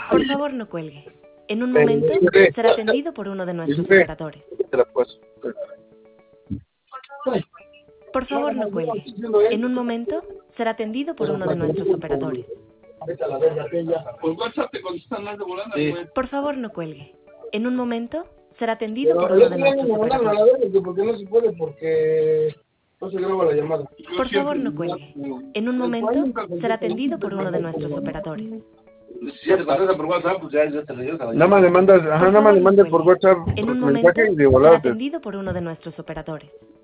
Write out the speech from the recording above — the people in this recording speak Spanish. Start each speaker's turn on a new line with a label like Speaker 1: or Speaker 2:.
Speaker 1: Por favor, no cuelgue. En un momento será atendido por uno de nuestros operadores. Por favor, no cuelgue. En un momento será atendido por uno de nuestros operadores.
Speaker 2: Por WhatsApp te contestan más de volada, güey.
Speaker 1: Por favor, no cuelgue. En un momento será atendido por uno de nuestros operadores.
Speaker 3: Porque no se puede, porque no se graba la llamada.
Speaker 1: Por favor, no cuelgue. En un momento será atendido por uno de nuestros operadores.
Speaker 2: Si ya te contestan por WhatsApp, pues ya te regresa la
Speaker 4: Nada más le mandas, ajá, nada más le mandas por WhatsApp
Speaker 1: En un momento
Speaker 4: mensaje y de
Speaker 1: será
Speaker 4: volada te...
Speaker 1: atendido por uno de nuestros operadores.